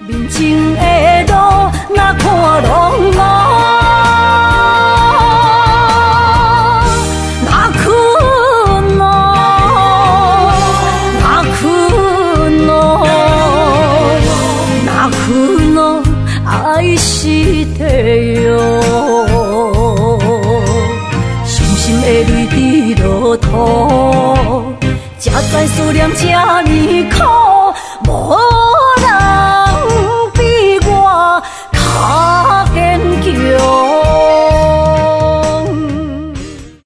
面前的路，哪看拢无，哪困咯，哪困咯，哪困咯，爱是地哟。伤心的泪滴落土，才知思念这呢苦。